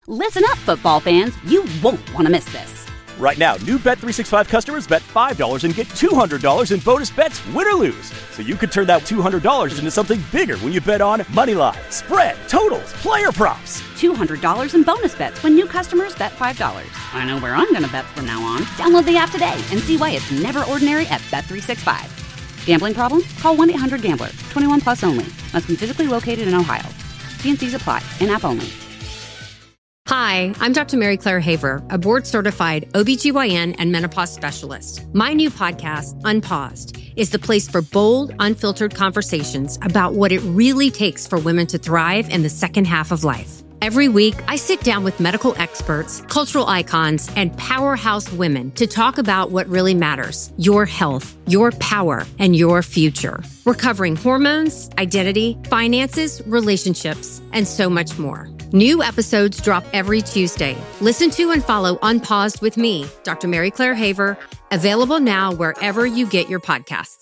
Listen up, football fans. You won't want to miss this. Right now, new Bet365 customers bet $5 and get $200 in bonus bets, win or lose. So you could turn that $200 into something bigger when you bet on moneyline, spread, totals, player props. $200 in bonus bets when new customers bet $5. I know where I'm going to bet from now on. Download the app today and see why it's never ordinary at Bet365. Gambling problem? Call 1-800-GAMBLER. 21 plus only. Must be physically located in Ohio. T&Cs apply. In-app only. Hi, I'm Dr. Mary Claire Haver, a board-certified OBGYN and menopause specialist. My new podcast, Unpaused, is the place for bold, unfiltered conversations about what it really takes for women to thrive in the second half of life. Every week, I sit down with medical experts, cultural icons, and powerhouse women to talk about what really matters: your health, your power, and your future. We're covering hormones, identity, finances, relationships, and so much more. New episodes drop every Tuesday. Listen to and follow Unpaused with me, Dr. Mary Claire Haver, available now wherever you get your podcasts.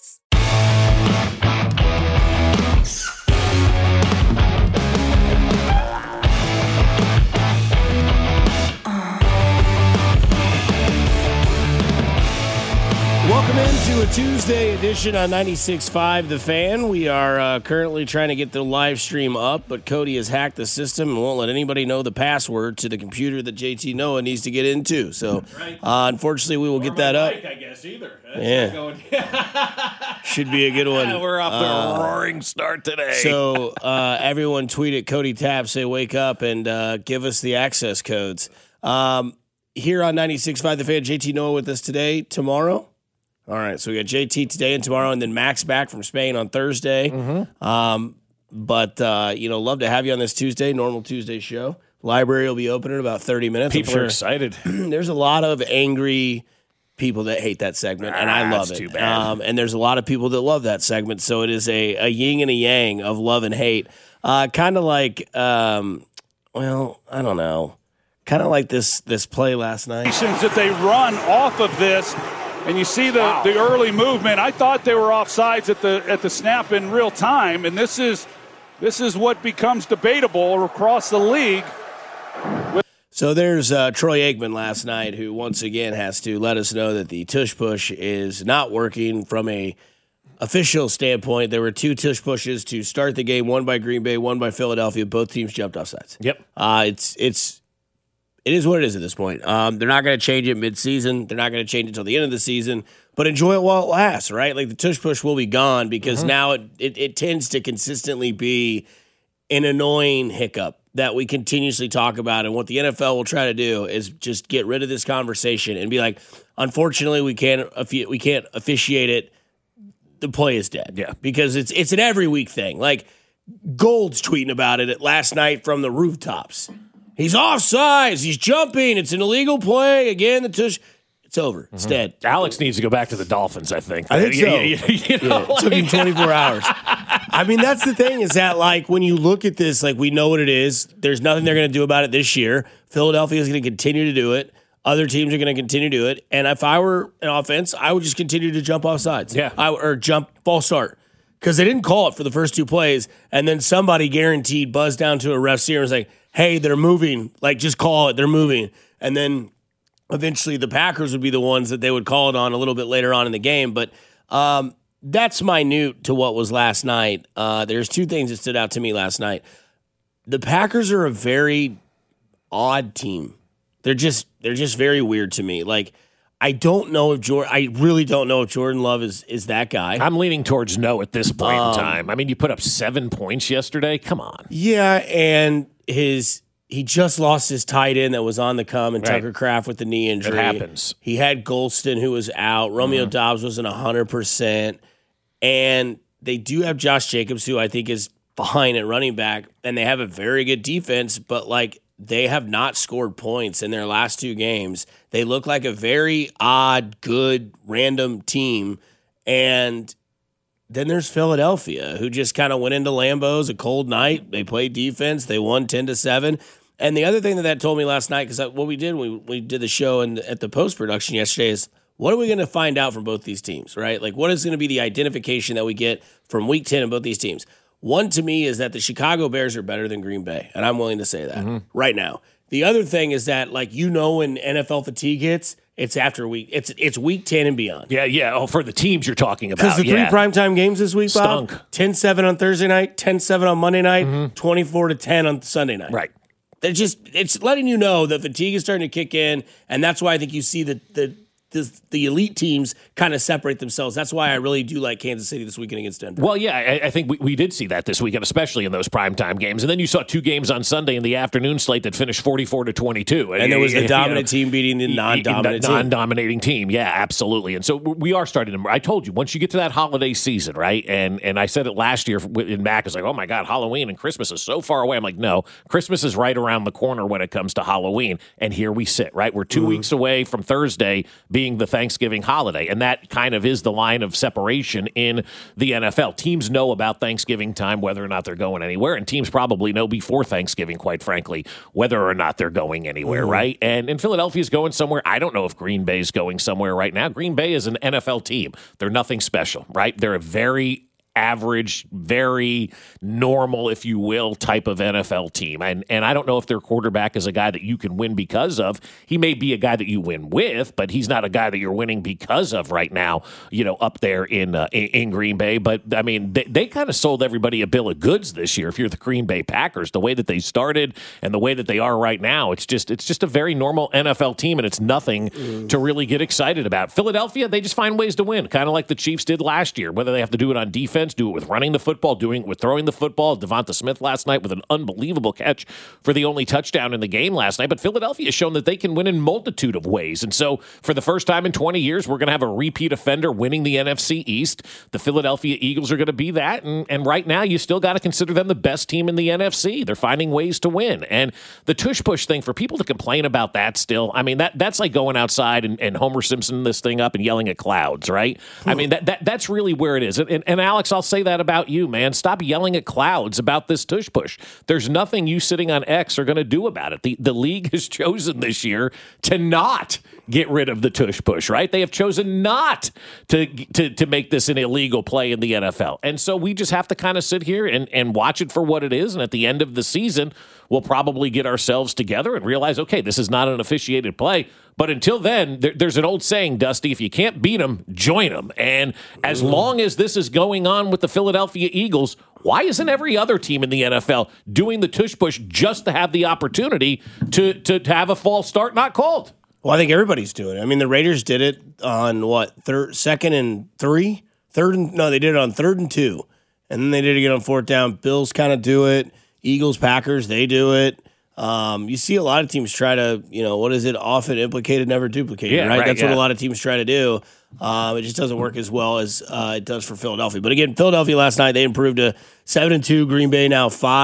Welcome into a Tuesday edition on 96.5 The Fan. We are currently trying to get the live stream up, but Cody has hacked the system and won't let anybody know the password to the computer that JT Noah needs to get into. So, unfortunately, we will get that up. I guess either. Should be a good one. We're off to a roaring start today. So, everyone tweet at Cody Tapp, say wake up, and give us the access codes. Here on 96.5 The Fan, JT Noah with us today. Tomorrow? All right, so we got JT today and tomorrow, and then Max back from Spain on Thursday. But love to have you on this Tuesday, normal Tuesday show. Library will be open in about 30 minutes. People are excited. There's a lot of angry people that hate that segment, and I love it. Too bad. And there's a lot of people that love that segment, so it is a yin and a yang of love and hate. Kind of like, I don't know, kind of like this play last night. That they run off of this. And you see the early movement. I thought they were offsides at the snap in real time, and this is what becomes debatable across the league. So there's Troy Aikman last night, who once again has to let us know that the tush push is not working from a official standpoint. There were two tush pushes to start the game, one by Green Bay, one by Philadelphia. Both teams jumped offsides. Yep. It is what it is at this point. They're not going to change it mid-season. They're not going to change it until the end of the season. But enjoy it while it lasts, right? Like the tush push will be gone because now it tends to consistently be an annoying hiccup that we continuously talk about. And what the NFL will try to do is just get rid of this conversation and be like, unfortunately, we can't officiate it. The play is dead. Yeah, because it's an every week thing. Like Gold's tweeting about it last night from the rooftops. He's offsides. He's jumping. It's an illegal play. Again, the tush. It's over. It's dead. Alex needs to go back to the Dolphins, I think. I think so. It took him 24 hours. I mean, that's the thing is that, like, when you look at this, like, we know what it is. There's nothing they're going to do about it this year. Philadelphia is going to continue to do it. Other teams are going to continue to do it. And if I were an offense, I would just continue to jump offsides. Yeah. Or jump false start. Because they didn't call it for the first two plays, and then somebody guaranteed buzzed down to a ref's ear and was like, hey, they're moving. Like, just call it. They're moving. And then eventually the Packers would be the ones that they would call it on a little bit later on in the game. But that's minute to what was last night. There's two things that stood out to me last night. The Packers are a very odd team. They're just very weird to me. Like, I really don't know if Jordan Love is that guy. I'm leaning towards no at this point in time. I mean, you put up 7 points yesterday. Come on. Yeah, and he just lost his tight end that was on the come, and Tucker Kraft with the knee injury. It happens. He had Golston, who was out. Romeo Doubs wasn't 100%. And they do have Josh Jacobs, who I think is behind at running back, and they have a very good defense, but, like, they have not scored points in their last two games. They look like a very odd, good, random team. And then there's Philadelphia, who just kind of went into Lambeau's a cold night. They played defense. They won 10-7. And the other thing that told me last night, because what we did when we did the show at the post-production yesterday is, what are we going to find out from both these teams, right? Like, what is going to be the identification that we get from Week 10 in both these teams? One, to me, is that the Chicago Bears are better than Green Bay, and I'm willing to say that right now. The other thing is that, like, when NFL fatigue hits, it's after it's week 10 and beyond. Yeah. Oh, for the teams you're talking about. Because the 3 primetime games this week, Bob, stunk. 10-7 on Thursday night, 10-7 on Monday night, 24-10 on Sunday night. Right. It's letting you know that fatigue is starting to kick in, and that's why I think you see the elite teams kind of separate themselves. That's why I really do like Kansas City this weekend against Denver. Well, yeah, I think we did see that this weekend, especially in those primetime games. And then you saw 2 games on Sunday in the afternoon slate that finished 44-22. And there was the dominant team beating the non-dominating team. Yeah, absolutely. And so we are starting to – I told you, once you get to that holiday season, right, and I said it last year in Mac, it's like, oh, my God, Halloween and Christmas is so far away. I'm like, no, Christmas is right around the corner when it comes to Halloween. And here we sit, right? We're 2 weeks away from Thursday being the Thanksgiving holiday, and that kind of is the line of separation in the NFL. Teams know about Thanksgiving time whether or not they're going anywhere, and teams probably know before Thanksgiving, quite frankly, whether or not they're going anywhere, right? And Philadelphia's going somewhere. I don't know if Green Bay's going somewhere right now. Green Bay is an NFL team. They're nothing special, right? They're a very average, very normal, if you will, type of NFL team. And I don't know if their quarterback is a guy that you can win because of. He may be a guy that you win with, but he's not a guy that you're winning because of right now, up there in Green Bay. But, I mean, they kind of sold everybody a bill of goods this year if you're the Green Bay Packers. The way that they started and the way that they are right now, it's just a very normal NFL team, and it's nothing to really get excited about. Philadelphia, they just find ways to win, kind of like the Chiefs did last year, whether they have to do it on defense, do it with running the football, doing it with throwing the football. Devonta Smith last night with an unbelievable catch for the only touchdown in the game last night. But Philadelphia has shown that they can win in multitude of ways. And so for the first time in 20 years, we're going to have a repeat offender winning the NFC East. The Philadelphia Eagles are going to be that. And right now, you still got to consider them the best team in the NFC. They're finding ways to win. And the tush-push thing, for people to complain about that still, I mean, that's like going outside and Homer Simpson this thing up and yelling at clouds, right? I mean, that's really where it is. And Alex, I'll say that about you, man. Stop yelling at clouds about this tush-push. There's nothing you sitting on X are going to do about it. The league has chosen this year to not get rid of the tush-push, right? They have chosen not to make this an illegal play in the NFL. And so we just have to kind of sit here and watch it for what it is. And at the end of the season, we'll probably get ourselves together and realize, okay, this is not an officiated play. But until then, there's an old saying, Dusty, if you can't beat them, join them. And as long as this is going on with the Philadelphia Eagles, why isn't every other team in the NFL doing the tush-push just to have the opportunity to have a false start not called? Well, I think everybody's doing it. I mean, the Raiders did it on, second and 3? They did it on 3rd and 2. And then they did it again on 4th down. Bills kind of do it. Eagles, Packers, they do it. You see a lot of teams try to, often implicated, never duplicated, right? That's what a lot of teams try to do. It just doesn't work as well as it does for Philadelphia. But again, Philadelphia last night, they improved to 7-2. Green Bay now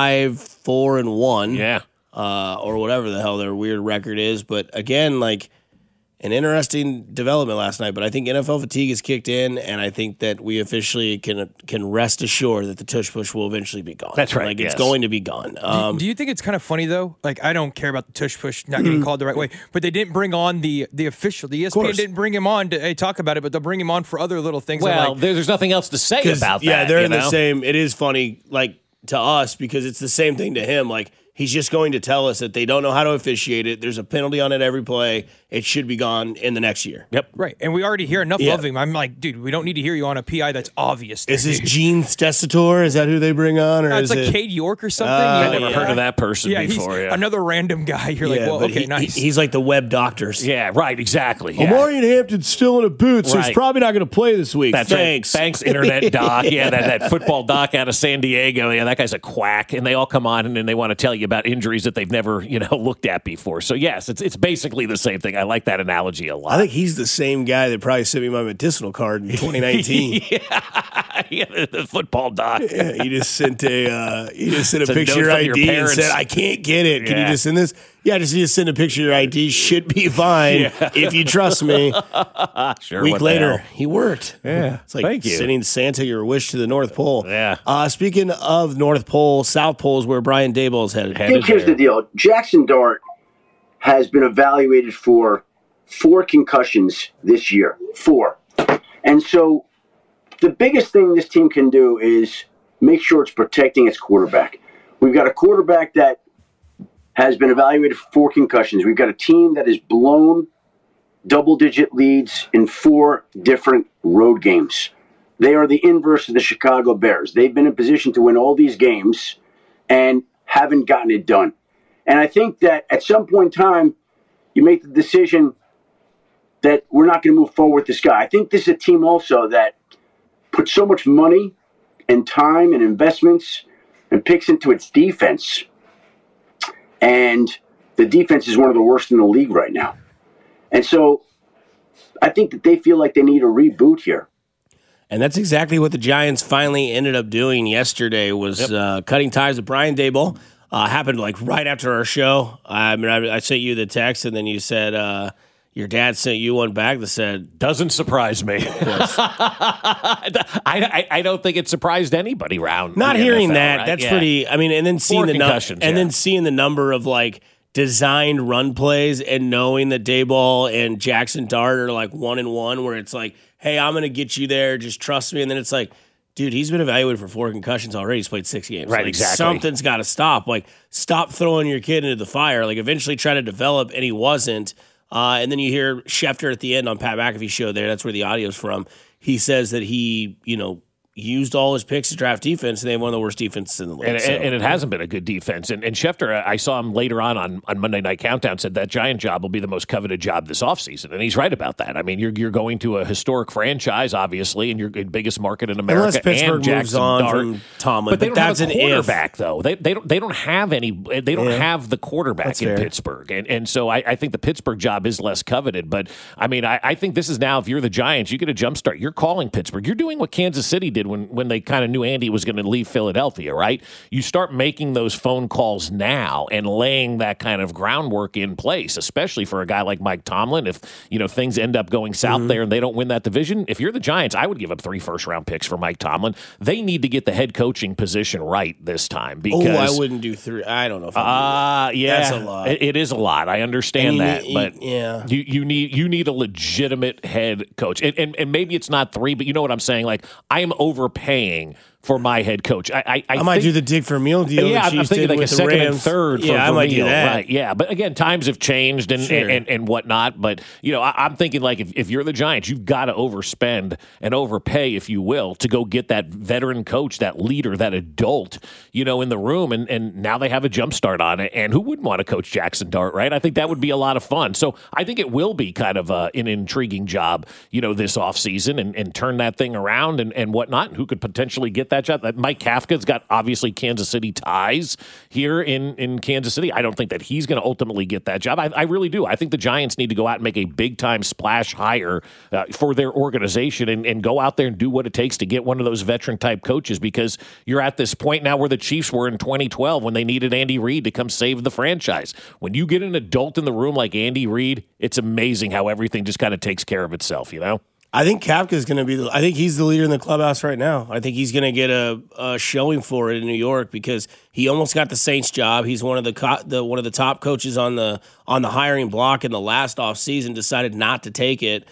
5-4-1. Yeah. Or whatever the hell their weird record is. But again, an interesting development last night, but I think NFL fatigue has kicked in, and I think that we officially can rest assured that the tush-push will eventually be gone. That's right. It's going to be gone. Do you think it's kind of funny, though? I don't care about the tush-push not getting called the right way, but they didn't bring on the official. The ESPN didn't bring him on to talk about it, but they'll bring him on for other little things. Well, there's nothing else to say about that. Yeah, they're in the same. It is funny, to us, because it's the same thing to him. He's just going to tell us that they don't know how to officiate it. There's a penalty on it every play. It should be gone in the next year. Yep. Right. And we already hear enough of him. I'm like, dude, we don't need to hear you on a PI that's obvious. Is this Gene Stesator? Is that who they bring on? Or it's like Cade York or something. I've never heard of that person before. He's another random guy. You're like, well, okay, nice. He's like the web doctors. Yeah, right, exactly. Yeah. Omarion Hampton's still in a boot, so he's probably not going to play this week. Thanks. Thanks, Internet Doc. Yeah, that football doc out of San Diego. Yeah, that guy's a quack. And they all come on and then they want to tell you about injuries that they've never, looked at before. So, yes, it's basically the same thing. I like that analogy a lot. I think he's the same guy that probably sent me my medicinal card in 2019. yeah, the football doc. Yeah, you just sent a picture of your ID and said, I can't get it. Can you just send this? Yeah, just send a picture of your ID. Should be fine if you trust me. Sure. Week later, he worked. Yeah. It's like sending Santa your wish to the North Pole. Yeah. Speaking of North Pole, South Pole is where Brian Daboll is headed. I think here's the deal. Jackson Dart has been evaluated for 4 concussions this year. 4. And so the biggest thing this team can do is make sure it's protecting its quarterback. We've got a quarterback that has been evaluated for 4 concussions. We've got a team that has blown double-digit leads in 4 different road games. They are the inverse of the Chicago Bears. They've been in position to win all these games and haven't gotten it done. And I think that at some point in time, you make the decision that we're not going to move forward with this guy. I think this is a team also that puts so much money and time and investments and picks into its defense. And the defense is one of the worst in the league right now. And so I think that they feel like they need a reboot here. And that's exactly what the Giants finally ended up doing yesterday was cutting ties with Brian Daboll. Happened like right after our show. I sent you the text, and then you said your dad sent you one back that said, "Doesn't surprise me." Yes. I don't think it surprised anybody around. Not hearing NFL, that. right? That's pretty. I mean, and then seeing then seeing the number of like designed run plays, and knowing that Daboll and Jackson Dart are like 1-1, where it's like, hey, I'm going to get you there. Just trust me. And then it's like, dude, he's been evaluated for 4 concussions already. He's played 6 games. Right, like, exactly. Something's got to stop. Like, stop throwing your kid into the fire. Like, eventually try to develop, and he wasn't. And then you hear Schefter at the end on Pat McAfee's show there. That's where the audio's from. He says that he, used all his picks to draft defense, and they have one of the worst defenses in the league. And it hasn't been a good defense. And Schefter, I saw him later on Monday Night Countdown, said that Giant job will be the most coveted job this offseason. And he's right about that. I mean, you're going to a historic franchise, obviously, and your biggest market in America. Unless Pittsburgh and Jackson moves on Dart. from Tomlin. But they don't that's have a quarterback, if. though. They don't have any. They don't have the quarterback That's in fair. Pittsburgh. And so I think the Pittsburgh job is less coveted. But, I mean, I think this is now, if you're the Giants, you get a jump start. You're calling Pittsburgh. You're doing what Kansas City did when they kind of knew Andy was going to leave Philadelphia, right? You start making those phone calls now and laying that kind of groundwork in place, especially for a guy like Mike Tomlin. If, things end up going south there and they don't win that division, if you're the Giants, I would give up 3 first-round picks for Mike Tomlin. They need to get the head coaching position right this time because I wouldn't do 3. I don't know if I'd do that. Yeah, That's a lot. It is a lot. I understand that, but yeah. you need a legitimate head coach, and maybe it's not 3, but you know what I'm saying. Like, I am overpaying for my head coach. I might do the Dig for Meal deal. Yeah, I'm thinking like a second and third. Yeah, I might do that. Right? Yeah, but again, times have changed and whatnot. But I'm thinking like if you're the Giants, you've got to overspend and overpay, if you will, to go get that veteran coach, that leader, that adult, in the room. And now they have a jump start on it. And who wouldn't want to coach Jackson Dart, right? I think that would be a lot of fun. So I think it will be kind of an intriguing job, this offseason and turn that thing around and whatnot. And who could potentially get that job? Mike Kafka's got obviously Kansas City ties here in Kansas City. I don't think that he's going to ultimately get that job. I really do. I think the Giants need to go out and make a big-time splash hire for their organization and go out there and do what it takes to get one of those veteran-type coaches, because you're at this point now where the Chiefs were in 2012 when they needed Andy Reid to come save the franchise. When you get an adult in the room like Andy Reid, it's amazing how everything just kind of takes care of itself, I think Kafka's going to be. I think he's the leader in the clubhouse right now. I think he's going to get a showing for it in New York because he almost got the Saints job. He's one of the top coaches on the hiring block in the last offseason. Decided not to take it.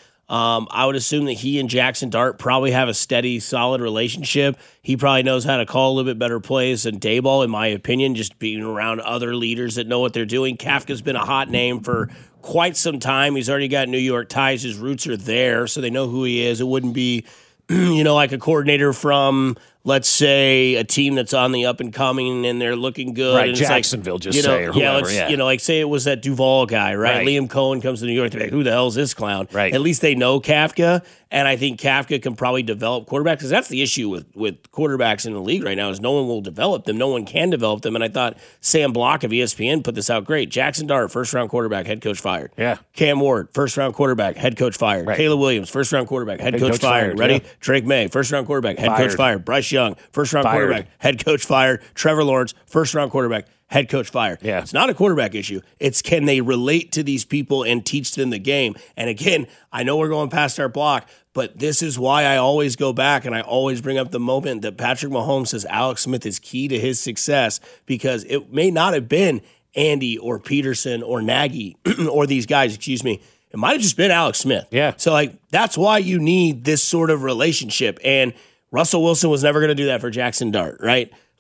I would assume that he and Jackson Dart probably have a steady, solid relationship. He probably knows how to call a little bit better plays than Daboll, in my opinion, just being around other leaders that know what they're doing. Kafka's been a hot name for quite some time. He's already got New York ties. His roots are there, so they know who he is. It wouldn't be, like a coordinator from, let's say, a team that's on the up and coming and they're looking good. Right, and Jacksonville, it's like, say, or whoever. Like say it was that Duval guy, right? Liam Cohen comes to New York. They're like, who the hell is this clown? Right. At least they know Kafka, and I think Kafka can probably develop quarterbacks, because that's the issue with quarterbacks in the league right now is no one will develop them. No one can develop them, and I thought Sam Block of ESPN put this out great. Jackson Dart, first-round quarterback, head coach fired. Yeah. Cam Ward, first-round quarterback, head coach fired. Right. Caleb Williams, first-round quarterback, head coach fired. Ready? Yeah. Drake May, first-round quarterback, head coach fired. Bryce Young, first-round quarterback, head coach fired. Trevor Lawrence, first-round quarterback, head coach fired. Yeah. It's not a quarterback issue. It's can they relate to these people and teach them the game? And again, I know we're going past our block, but this is why I always go back and I always bring up the moment that Patrick Mahomes says Alex Smith is key to his success, because it may not have been Andy or Peterson or Nagy or these guys, It might have just been Alex Smith. Yeah. So, that's why you need this sort of relationship. And Russell Wilson was never going to do that for Jackson Dart, right?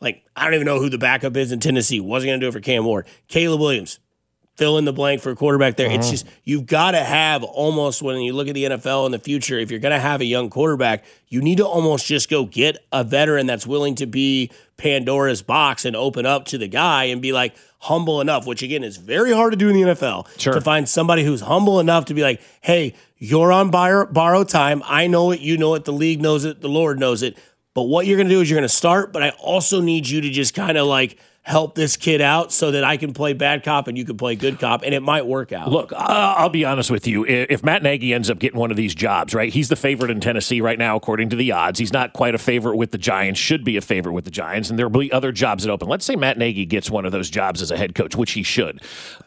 Like, I don't even know who the backup is in Tennessee. Wasn't going to do it for Cam Ward. Caleb Williams, fill in the blank for a quarterback there. It's just, you've got to have almost, when you look at the NFL in the future, if you're going to have a young quarterback, you need to almost just go get a veteran that's willing to be Pandora's box and open up to the guy and be like humble enough, which again is very hard to do in the NFL, to find somebody who's humble enough to be like, hey, you're on borrowed time. I know it. You know it. The league knows it. The Lord knows it. But what you're going to do is you're going to start, but I also need you to just kind of like help this kid out so that I can play bad cop and you can play good cop, and it might work out. Look, I'll be honest with you. If Matt Nagy ends up getting one of these jobs, right, he's the favorite in Tennessee right now, according to the odds. He's not quite a favorite with the Giants, should be a favorite with the Giants, and there will be other jobs that open. Let's say Matt Nagy gets one of those jobs as a head coach, which he should.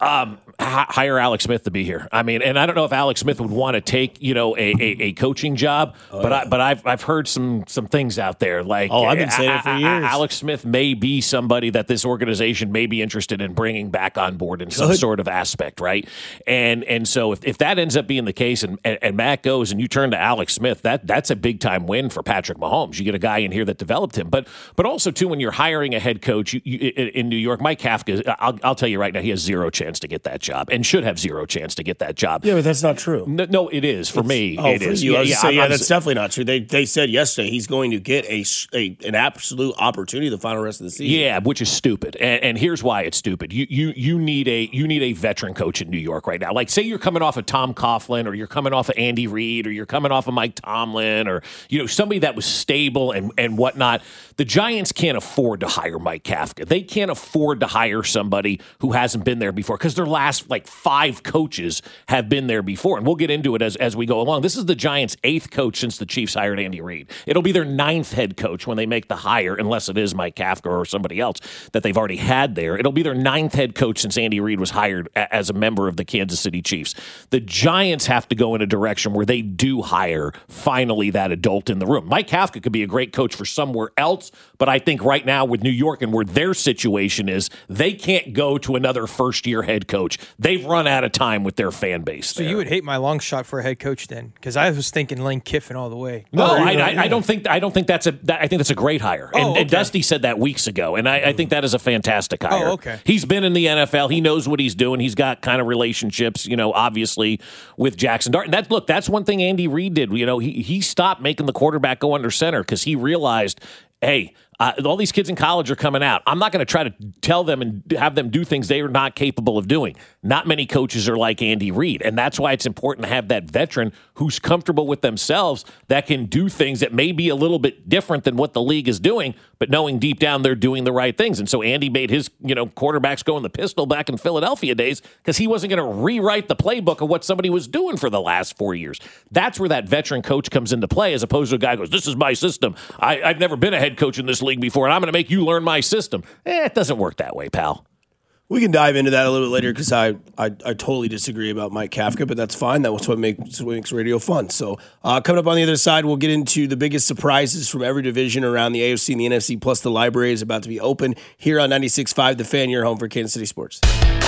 Hire Alex Smith to be here. I mean, and I don't know if Alex Smith would want to take, a coaching job, but I've heard some things out there. Like, I've been saying it for years. Alex Smith may be somebody that this organization may be interested in bringing back on board in some sort of aspect, right? And so if that ends up being the case and Matt goes and you turn to Alex Smith, that's a big-time win for Patrick Mahomes. You get a guy in here that developed him. But also, too, when you're hiring a head coach in New York, Mike Kafka, I'll tell you right now, he has zero chance to get that job and should have zero chance to get that job. Yeah, but that's not true. No, it is. For me, it is. You. That's definitely not true. They said yesterday he's going to get an absolute opportunity the final rest of the season. Yeah, which is stupid. And here's why it's stupid. You need a veteran coach in New York right now. Like, say you're coming off of Tom Coughlin, or you're coming off of Andy Reid, or you're coming off of Mike Tomlin, or somebody that was stable and whatnot. The Giants can't afford to hire Mike Kafka. They can't afford to hire somebody who hasn't been there before, because their last 5 coaches have been there before. And we'll get into it as we go along. This is the Giants' 8th coach since the Chiefs hired Andy Reid. It'll be their 9th head coach when they make the hire, unless it is Mike Kafka or somebody else that they've already had there. It'll be their 9th head coach since Andy Reid was hired as a member of the Kansas City Chiefs. The Giants have to go in a direction where they do hire finally that adult in the room. Mike Kafka could be a great coach for somewhere else, but I think right now with New York and where their situation is, they can't go to another first-year head coach. They've run out of time with their fan base. So you would hate my long shot for a head coach then, because I was thinking Lane Kiffin all the way. No, I don't think that's I think that's a great hire. And Dusty said that weeks ago, and I think that is a fantastic hire. Oh, okay. He's been in the NFL. He knows what he's doing. He's got kind of relationships, obviously with Jackson Dart. And that's one thing Andy Reid did. He stopped making the quarterback go under center because he realized, hey, all these kids in college are coming out. I'm not going to try to tell them and have them do things they are not capable of doing. Not many coaches are like Andy Reid, and that's why it's important to have that veteran who's comfortable with themselves that can do things that may be a little bit different than what the league is doing, but knowing deep down they're doing the right things. And so Andy made his quarterbacks go in the pistol back in Philadelphia days because he wasn't going to rewrite the playbook of what somebody was doing for the last 4 years. That's where that veteran coach comes into play, as opposed to a guy who goes, this is my system. I've never been a head coach in this league before, and I'm going to make you learn my system. It doesn't work that way, pal. We can dive into that a little bit later because I totally disagree about Mike Kafka, but that's fine. That's what makes radio fun. So coming up on the other side, we'll get into the biggest surprises from every division around the AFC and the NFC, plus the library is about to be open here on 96.5 The Fan, your home for Kansas City sports.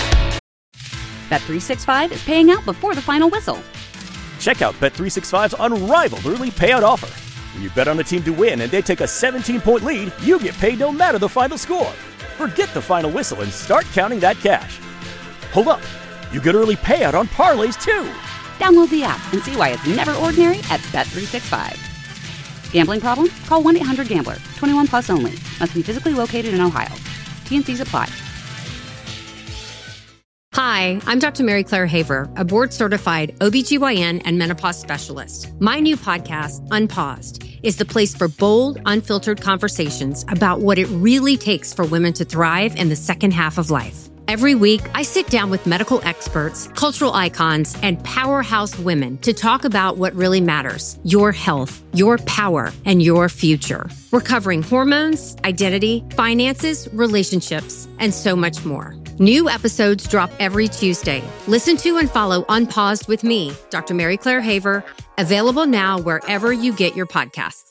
Bet365 is paying out before the final whistle. Check out Bet365's unrivaled early payout offer. When you bet on a team to win and they take a 17-point lead, you get paid no matter the final score. Forget the final whistle and start counting that cash. Hold up. You get early payout on parlays, too. Download the app and see why it's never ordinary at Bet365. Gambling problem? Call 1-800-GAMBLER. 21 plus only. Must be physically located in Ohio. T&Cs apply. Hi, I'm Dr. Mary Claire Haver, a board-certified OBGYN and menopause specialist. My new podcast, Unpaused, is the place for bold, unfiltered conversations about what it really takes for women to thrive in the second half of life. Every week, I sit down with medical experts, cultural icons, and powerhouse women to talk about what really matters: your health, your power, and your future. We're covering hormones, identity, finances, relationships, and so much more. New episodes drop every Tuesday. Listen to and follow Unpaused with me, Dr. Mary Claire Haver, available now wherever you get your podcasts.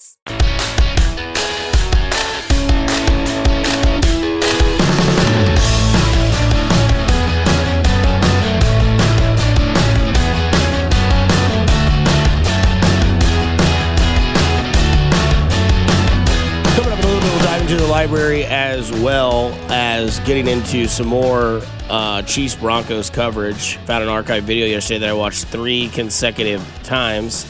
library as well as getting into some more Chiefs-Broncos coverage. Found an archive video yesterday that I watched 3 consecutive times.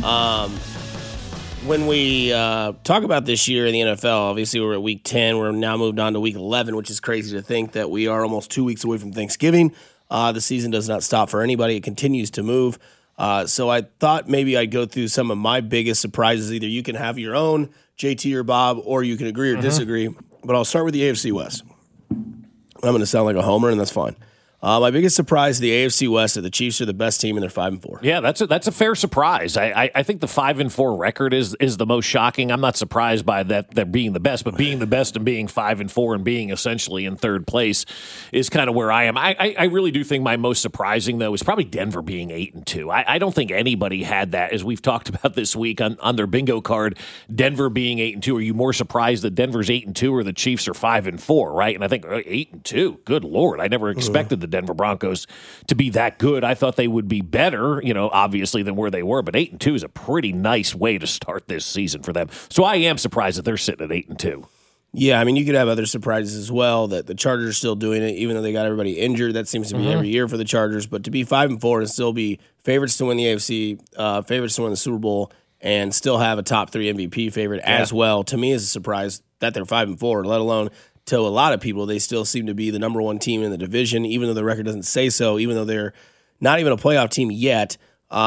When we talk about this year in the NFL, obviously we're at week 10. We're now moved on to week 11, which is crazy to think that we are almost 2 weeks away from Thanksgiving. The season does not stop for anybody. It continues to move. So I thought maybe I'd go through some of my biggest surprises. Either you can have your own, JT or Bob, or you can agree or disagree. But I'll start with the AFC West. I'm going to sound like a homer, and that's fine. My biggest surprise, the AFC West, is the Chiefs are the best team and they're 5-4. Yeah, that's a fair surprise. I think the 5-4 record is the most shocking. I'm not surprised by that being the best, but being the best and being 5-4 and being essentially in third place is kind of where I am. I really do think my most surprising though is probably Denver being 8-2. I don't think anybody had that, as we've talked about this week on their bingo card. Denver being 8-2. Are you more surprised that Denver's 8-2 or the Chiefs are 5-4? Right? And I think 8-2. Good Lord, I never expected the Denver Broncos to be that good. I thought they would be better, obviously than where they were, but 8-2 is a pretty nice way to start this season for them. So I am surprised that they're sitting at 8-2. Yeah, I mean, you could have other surprises as well, that the Chargers are still doing it, even though they got everybody injured. That seems to be every year for the Chargers. But to be 5-4 and still be favorites to win the AFC, favorites to win the Super Bowl, and still have a top 3 MVP favorite as well, to me is a surprise that they're 5-4, let alone to a lot of people, they still seem to be the number 1 team in the division, even though the record doesn't say so, even though they're not even a playoff team yet.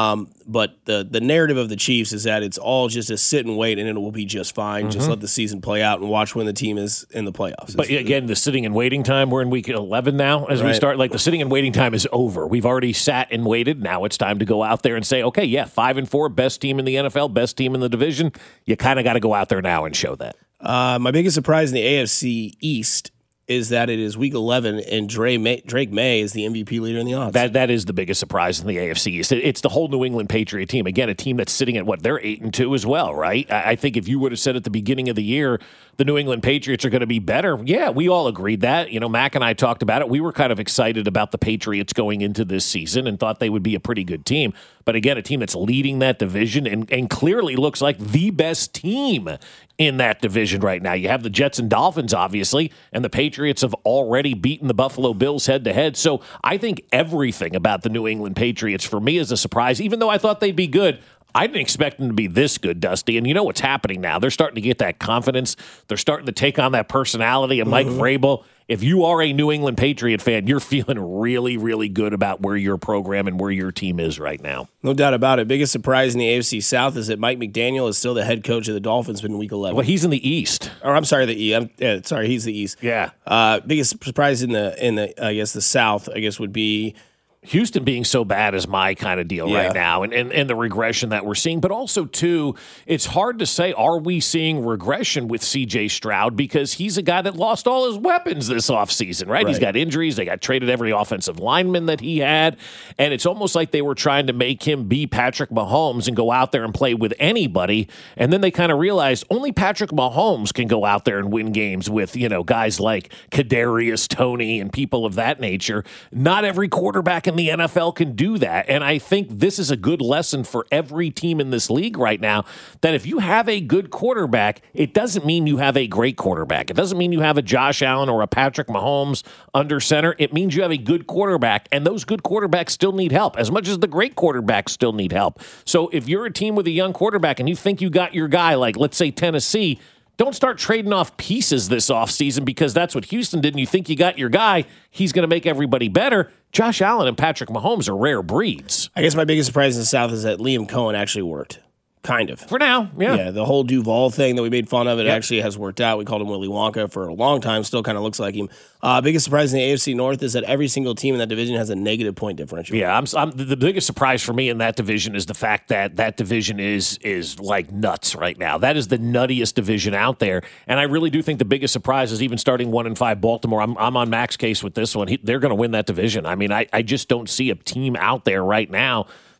But the narrative of the Chiefs is that it's all just a sit and wait and it will be just fine. Just let the season play out and watch when the team is in the playoffs. But again, the sitting and waiting time, we're in week 11 now as we start. Like the sitting and waiting time is over. We've already sat and waited. Now it's time to go out there and say, okay, yeah, 5-4, best team in the NFL, best team in the division. You kind of got to go out there now and show that. My biggest surprise in the AFC East is that it is week 11 and Drake May is the MVP leader in the odds. That is the biggest surprise in the AFC East. It's the whole New England Patriot team. Again, a team that's sitting at they're 8-2 as well, right? I think if you would have said at the beginning of the year the New England Patriots are going to be better, yeah, we all agreed that. Mac and I talked about it. We were kind of excited about the Patriots going into this season and thought they would be a pretty good team. But again, a team that's leading that division and clearly looks like the best team in that division right now. You have the Jets and Dolphins, obviously, and the Patriots have already beaten the Buffalo Bills head-to-head. So I think everything about the New England Patriots, for me, is a surprise. Even though I thought they'd be good, I didn't expect them to be this good, Dusty. And you know what's happening now. They're starting to get that confidence. They're starting to take on that personality of Mike Vrabel. If you are a New England Patriot fan, you're feeling really, really good about where your program and where your team is right now. No doubt about it. Biggest surprise in the AFC South is that Mike McDaniel is still the head coach of the Dolphins in week 11. Well, he's in the East. Or I'm sorry, the East. Sorry, he's the East. Yeah. Biggest surprise in the I guess the South, I guess, would be Houston being so bad is my kind of deal right now, and the regression that we're seeing. But also, too, it's hard to say, are we seeing regression with C.J. Stroud? Because he's a guy that lost all his weapons this offseason, right? He's got injuries. They got traded every offensive lineman that he had. And it's almost like they were trying to make him be Patrick Mahomes and go out there and play with anybody. And then they kind of realized only Patrick Mahomes can go out there and win games with, guys like Kadarius Toney and people of that nature. Not every quarterback in the NFL can do that. And I think this is a good lesson for every team in this league right now, that if you have a good quarterback, it doesn't mean you have a great quarterback. It doesn't mean you have a Josh Allen or a Patrick Mahomes under center. It means you have a good quarterback, and those good quarterbacks still need help as much as the great quarterbacks still need help. So if you're a team with a young quarterback and you think you got your guy, like let's say Tennessee, don't start trading off pieces this offseason, because that's what Houston did, and you think you got your guy, he's going to make everybody better. Josh Allen and Patrick Mahomes are rare breeds. I guess my biggest surprise in the South is that Liam Cohen actually worked. Kind of. For now, yeah. Yeah, the whole Duval thing that we made fun of, it actually has worked out. We called him Willy Wonka for a long time, still kind of looks like him. Biggest surprise in the AFC North is that every single team in that division has a negative point differential. Yeah, the biggest surprise for me in that division is the fact that that division is like nuts right now. That is the nuttiest division out there, and I really do think the biggest surprise is even starting 1-5 Baltimore. I'm on Mac's case with this one. They're going to win that division. I mean, I just don't see a team out there right now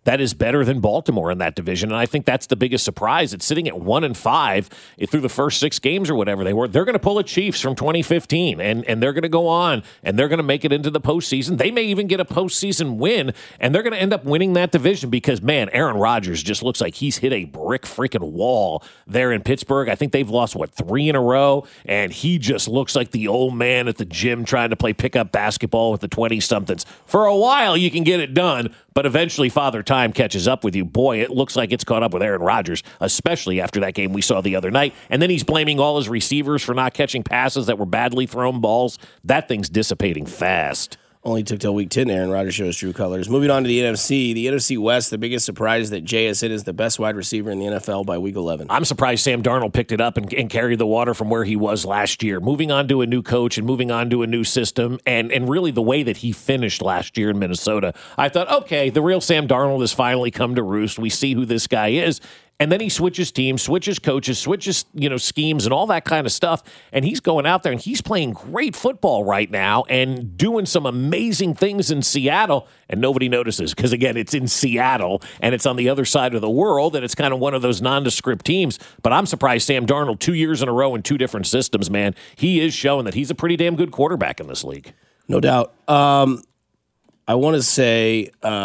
that is better than Baltimore in that division. And I think that's the biggest surprise. It's sitting at 1-5 through the first 6 games or whatever they were. They're going to pull a Chiefs from 2015, and they're going to go on, and they're going to make it into the postseason. They may even get a postseason win, and they're going to end up winning that division because, man, Aaron Rodgers just looks like he's hit a brick freaking wall there in Pittsburgh. I think they've lost, 3 in a row, and he just looks like the old man at the gym trying to play pickup basketball with the 20-somethings. For a while, you can get it done, but eventually Father Time catches up with you. Boy, it looks like it's caught up with Aaron Rodgers, especially after that game we saw the other night. And then he's blaming all his receivers for not catching passes that were badly thrown balls. That thing's dissipating fast. Only took till week 10, Aaron Rodgers shows true colors. Moving on to the NFC. The NFC West, the biggest surprise is that JSN is the best wide receiver in the NFL by week 11. I'm surprised Sam Darnold picked it up and carried the water from where he was last year. Moving on to a new coach and moving on to a new system and really the way that he finished last year in Minnesota, I thought, okay, the real Sam Darnold has finally come to roost. We see who this guy is. And then he switches teams, switches coaches, switches, schemes and all that kind of stuff. And he's going out there and he's playing great football right now and doing some amazing things in Seattle. And nobody notices because, again, it's in Seattle and it's on the other side of the world. And it's kind of one of those nondescript teams. But I'm surprised Sam Darnold 2 years in a row in 2 different systems, man. He is showing that he's a pretty damn good quarterback in this league. No doubt. I want to say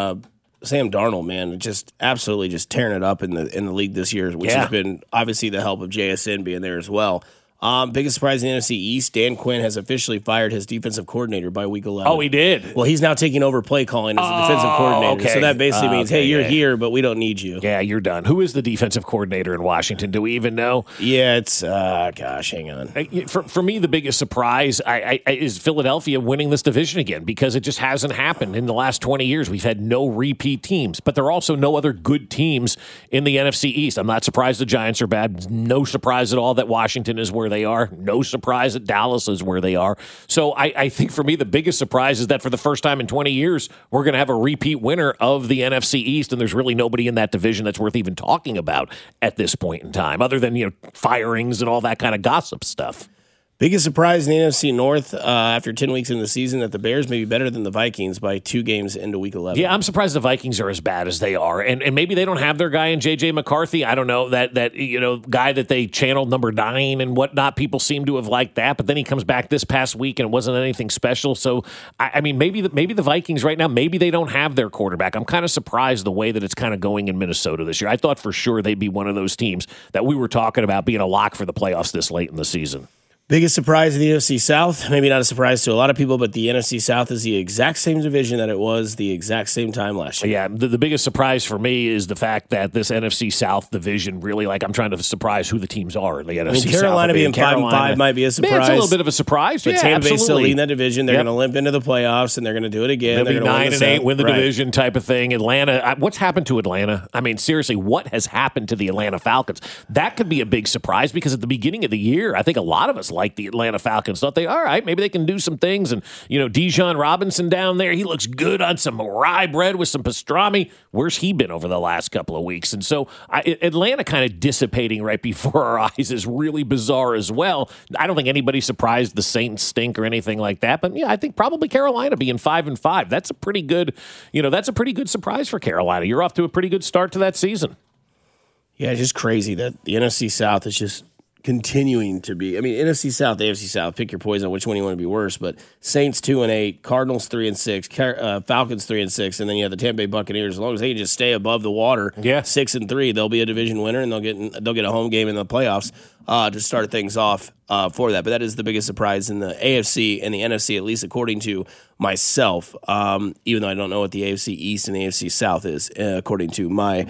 Sam Darnold, man, just absolutely just tearing it up in the league this year, which has been obviously the help of JSN being there as well. Biggest surprise in the NFC East, Dan Quinn has officially fired his defensive coordinator by week 11. Oh, he did? Well, he's now taking over play calling as a defensive coordinator. Okay. So that basically means, hey, you're here, but we don't need you. Yeah, you're done. Who is the defensive coordinator in Washington? Do we even know? Yeah, it's, hang on. For me, the biggest surprise is Philadelphia winning this division again because it just hasn't happened in the last 20 years. We've had no repeat teams, but there are also no other good teams in the NFC East. I'm not surprised the Giants are bad. No surprise at all that Washington is where they are. No surprise that Dallas is where they are. So I think for me, the biggest surprise is that for the first time in 20 years, we're going to have a repeat winner of the NFC East, and there's really nobody in that division that's worth even talking about at this point in time, other than firings and all that kind of gossip stuff. Biggest surprise in the NFC North after 10 weeks into the season that the Bears may be better than the Vikings by 2 games into week 11. Yeah, I'm surprised the Vikings are as bad as they are. And maybe they don't have their guy in J.J. McCarthy. I don't know, that guy that they channeled number 9 and whatnot. People seem to have liked that. But then he comes back this past week and it wasn't anything special. So, I mean, maybe the Vikings right now, maybe they don't have their quarterback. I'm kind of surprised the way that it's kind of going in Minnesota this year. I thought for sure they'd be one of those teams that we were talking about being a lock for the playoffs this late in the season. Biggest surprise in the NFC South, maybe not a surprise to a lot of people, but the NFC South is the exact same division that it was the exact same time last year. Yeah, the biggest surprise for me is the fact that this NFC South division really, I'm trying to surprise who the teams are in the NFC South. Carolina being 5-5 might be a surprise. It's a little bit of a surprise, but Tampa Bay still leading that division. They're going to limp into the playoffs, and they're going to do it again. They'll be 9-8, win the division type of thing. Atlanta, what's happened to Atlanta? I mean, seriously, what has happened to the Atlanta Falcons? That could be a big surprise because at the beginning of the year, I think a lot of us liked the Atlanta Falcons. Thought they, all right, maybe they can do some things. And, Dijon Robinson down there, he looks good on some rye bread with some pastrami. Where's he been over the last couple of weeks? And so Atlanta kind of dissipating right before our eyes is really bizarre as well. I don't think anybody's surprised the Saints stink or anything like that. But, yeah, I think probably Carolina being 5-5. That's a pretty good, that's a pretty good surprise for Carolina. You're off to a pretty good start to that season. Yeah, it's just crazy that the NFC South is just continuing to be. I mean, NFC South, AFC South, pick your poison on which one you want to be worse. But Saints 2-8, Cardinals 3-6, Falcons 3-6, and then you have the Tampa Bay Buccaneers. As long as they just stay above the water, 6-3, they'll be a division winner and they'll get a home game in the playoffs to start things off for that. But that is the biggest surprise in the AFC and the NFC, at least according to myself. Even though I don't know what the AFC East and the AFC South is, according to my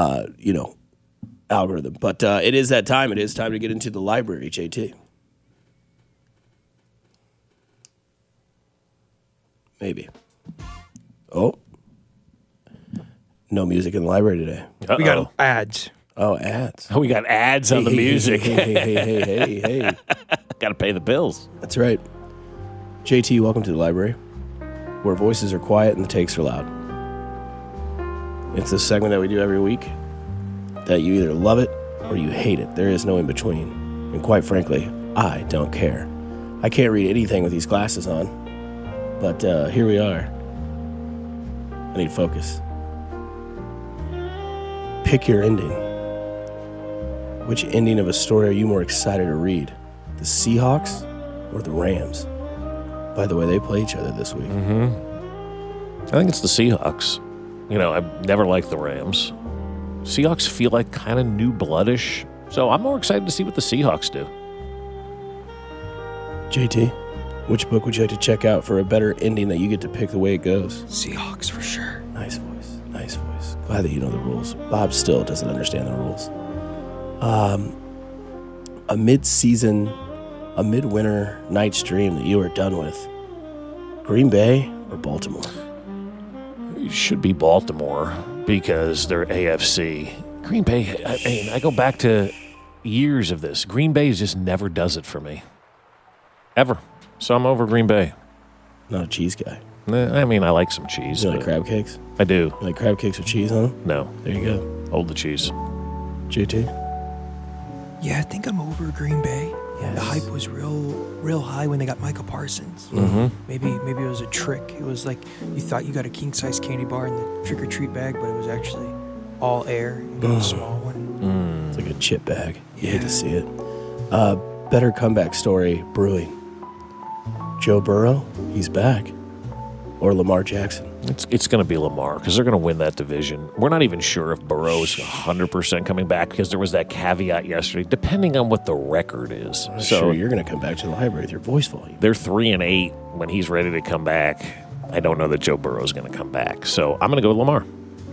algorithm. But it is that time. It is time to get into the library, JT. Maybe. Oh. No music in the library today. Uh-oh. We got ads. Oh, ads. Oh, we got ads on the music. Hey. Got to pay the bills. That's right. JT, welcome to the library, where voices are quiet and the takes are loud. It's a segment that we do every week that you either love it or you hate it. There is no in between. And quite frankly, I don't care. I can't read anything with these glasses on, but here we are. I need focus. Pick your ending. Which ending of a story are you more excited to read? The Seahawks or the Rams? By the way, they play each other this week. I think it's the Seahawks. I've never liked the Rams. Seahawks feel like kind of new bloodish, so I'm more excited to see what the Seahawks do. JT, which book would you like to check out for a better ending that you get to pick the way it goes? Seahawks for sure. Nice voice. Nice voice. Glad that you know the rules. Bob still doesn't understand the rules. A midwinter night's dream that you are done with. Green Bay or Baltimore? It should be Baltimore because they're AFC. Green Bay, I go back to years of this. Green Bay just never does it for me. Ever. So I'm over Green Bay. Not a cheese guy. I like some cheese. You like crab cakes? I do. You like crab cakes with cheese on them? No. There you go. Hold the cheese. JT? Yeah, I think I'm over Green Bay. Yes. The hype was real high when they got Michael Parsons. Maybe it was a trick. It was like you thought you got a king-size candy bar in the trick-or-treat bag, but it was actually all air. You got a small one. It's like a chip bag. You hate to see it. Better comeback story brewing. Joe Burrow, he's back. Or Lamar Jackson. It's going to be Lamar because they're going to win that division. We're not even sure if Burrow is 100% coming back because there was that caveat yesterday, depending on what the record is. So you're going to come back to the library with your voice volume. They're 3-8 when he's ready to come back. I don't know that Joe Burrow is going to come back. So I'm going to go with Lamar.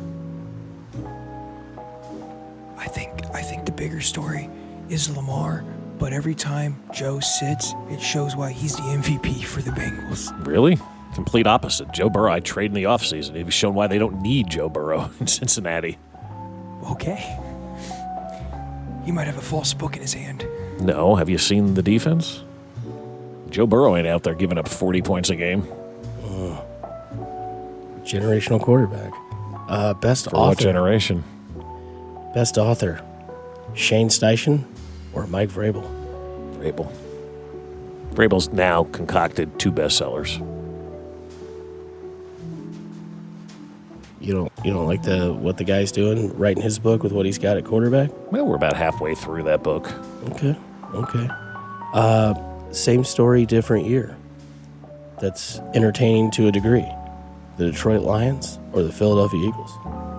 I think the bigger story is Lamar, but every time Joe sits, it shows why he's the MVP for the Bengals. Really? Complete opposite. Joe Burrow, I trade in the offseason. He's shown why they don't need Joe Burrow in Cincinnati. Okay. He might have a false book in his hand. No. Have you seen the defense? Joe Burrow ain't out there giving up 40 points a game. Generational quarterback. Best For author. what generation? Best author. Shane Steichen or Mike Vrabel? Vrabel. Vrabel's now concocted 2 bestsellers. You don't like what the guy's doing, writing his book with what he's got at quarterback? Well, we're about halfway through that book. Okay. Same story, different year. That's entertaining to a degree. The Detroit Lions or the Philadelphia Eagles?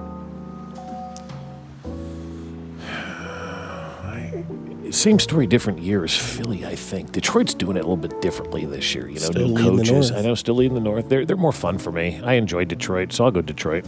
Same story, different year as Philly, I think. Detroit's doing it a little bit differently this year. Still New leading the coaches. North. I know, still leading the North. They're more fun for me. I enjoy Detroit, so I'll go Detroit.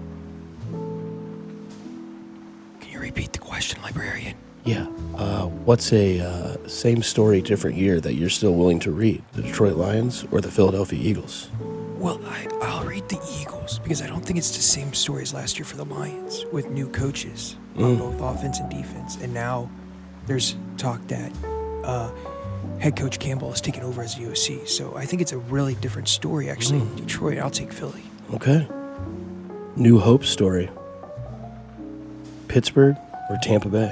Can you repeat the question, librarian? Yeah. What's a same story, different year that you're still willing to read? The Detroit Lions or the Philadelphia Eagles? Well, I'll read the Eagles because I don't think it's the same story as last year for the Lions with new coaches on both offense and defense. And now there's talk that head coach Campbell is taking over as the OC. So I think it's a really different story, actually. In Detroit, I'll take Philly. Okay. New hope story. Pittsburgh or Tampa Bay?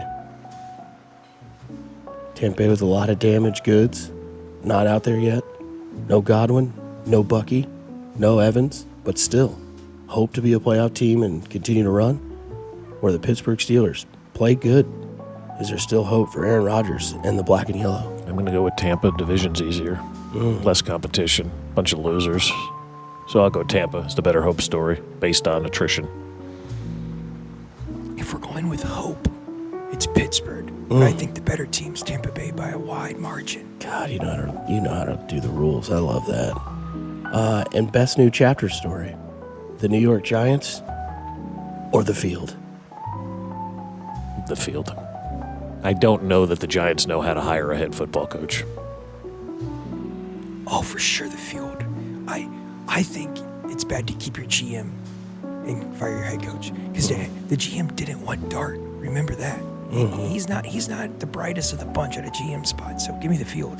Tampa Bay with a lot of damaged goods. Not out there yet. No Godwin, no Bucky, no Evans, but still hope to be a playoff team and continue to run. Or the Pittsburgh Steelers play good. Is there still hope for Aaron Rodgers and the black and yellow? I'm going to go with Tampa. Division's easier. Less competition. Bunch of losers. So I'll go Tampa. It's the better hope story based on attrition. If we're going with hope, it's Pittsburgh. But I think the better team's Tampa Bay by a wide margin. God, you know how to do the rules. I love that. And best new chapter story. The New York Giants or the field? The field. I don't know that the Giants know how to hire a head football coach. Oh, for sure, the field. I think it's bad to keep your GM and fire your head coach because the GM didn't want Dart. Remember that. He's not the brightest of the bunch at a GM spot. So give me the field.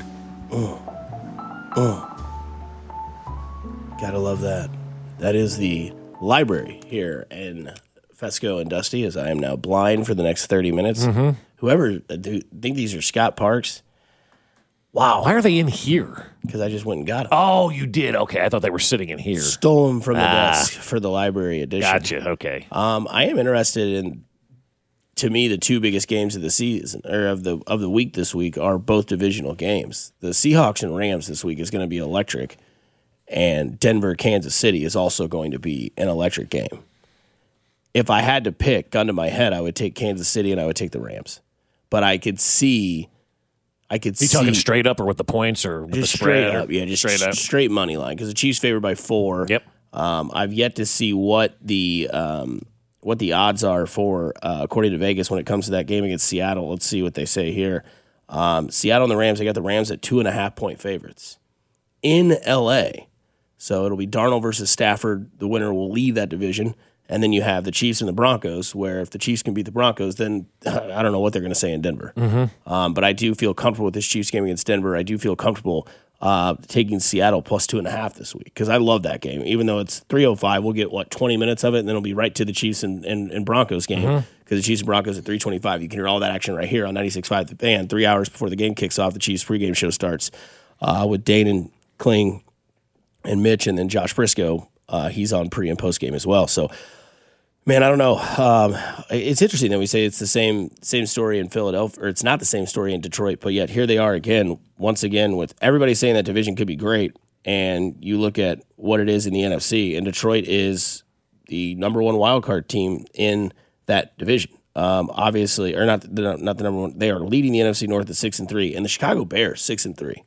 Gotta love that. That is the library here in Fesco and Dusty, as I am now blind for the next 30 minutes. Whoever think these are Scott Parks, wow. Why are they in here? Because I just went and got them. Oh, you did? Okay, I thought they were sitting in here. Stole them from the desk for the library edition. Gotcha, okay. I am interested in to me, the two biggest games of the season or of the week this week are both divisional games. The Seahawks and Rams this week is going to be electric, and Denver, Kansas City is also going to be an electric game. If I had to pick, gun to my head, I would take Kansas City and I would take the Rams. But I could see. You talking straight up or with the points or with the spread? Up, yeah, just straight money line because the Chiefs favored by 4. Yep. I've yet to see what the odds are for according to Vegas when it comes to that game against Seattle. Let's see what they say here. Seattle and the Rams. I got the Rams at 2.5-point favorites in L.A. So it'll be Darnold versus Stafford. The winner will lead that division. And then you have the Chiefs and the Broncos, where if the Chiefs can beat the Broncos, then I don't know what they're going to say in Denver. Mm-hmm. But I do feel comfortable with this Chiefs game against Denver. I do feel comfortable taking Seattle plus 2.5 this week because I love that game. Even though it's 3:05, we'll get, 20 minutes of it, and then it'll be right to the Chiefs and Broncos game because the Chiefs and Broncos at 3:25. You can hear all that action right here on 96.5 The Fan. 3 hours before the game kicks off, the Chiefs pregame show starts with Dane and Kling and Mitch, and then Josh Briscoe. He's on pre- and post game as well. So, man, I don't know. It's interesting that we say it's the same story in Philadelphia, or it's not the same story in Detroit, but yet here they are again, once again, with everybody saying that division could be great, and you look at what it is in the NFC, and Detroit is the number one wildcard team in that division. Obviously, or not the number one. They are leading the NFC North at 6-3, and the Chicago Bears 6-3.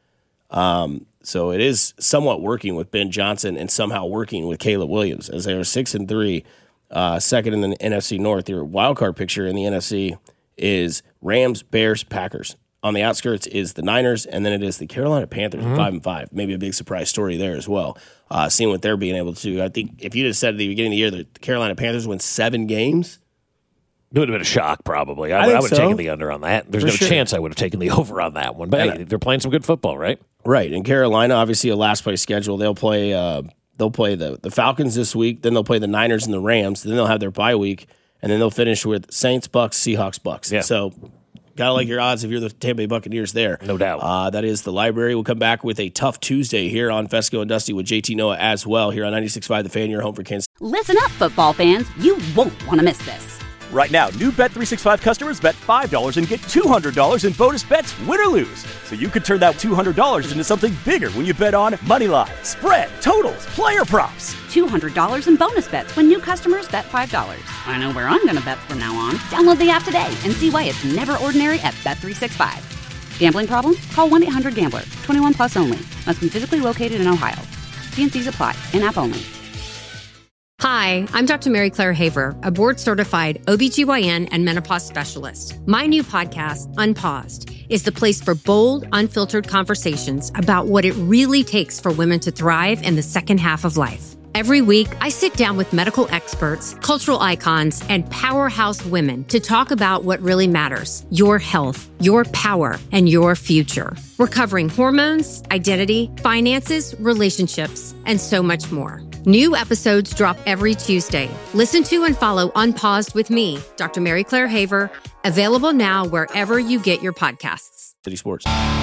So it is somewhat working with Ben Johnson and somehow working with Caleb Williams as they are 6-3. Second in the NFC North. Your wildcard picture in the NFC is Rams, Bears, Packers. On the outskirts is the Niners, and then it is the Carolina Panthers at 5-5. Maybe a big surprise story there as well. Seeing what they're being able to do. I think if you'd have said at the beginning of the year that the Carolina Panthers win 7 games, it would have been a shock, probably. I would have taken the under on that. There's no chance I would have taken the over on that one. But hey, they're playing some good football, right? Right. And Carolina, obviously a last place schedule. They'll play the Falcons this week, then they'll play the Niners and the Rams, then they'll have their bye week, and then they'll finish with Saints, Bucks, Seahawks, Bucks. Yeah. So gotta like your odds if you're the Tampa Bay Buccaneers there. No doubt. That is the library. We'll come back with a tough Tuesday here on Fesco and Dusty with JT Noah as well here on 96.5 The Fan, your home for Kansas. Listen up, football fans. You won't want to miss this. Right now, new Bet365 customers bet $5 and get $200 in bonus bets, win or lose. So you could turn that $200 into something bigger when you bet on moneyline, spread, totals, player props. $200 in bonus bets when new customers bet $5. I know where I'm going to bet from now on. Download the app today and see why it's never ordinary at Bet365. Gambling problem? Call 1-800-GAMBLER. 21 plus only. Must be physically located in Ohio. T&Cs apply. In-app only. Hi, I'm Dr. Mary Claire Haver, a board-certified OBGYN and menopause specialist. My new podcast, Unpaused, is the place for bold, unfiltered conversations about what it really takes for women to thrive in the second half of life. Every week, I sit down with medical experts, cultural icons, and powerhouse women to talk about what really matters: your health, your power, and your future. We're covering hormones, identity, finances, relationships, and so much more. New episodes drop every Tuesday. Listen to and follow Unpaused with me, Dr. Mary Claire Haver, available now wherever you get your podcasts. City Sports.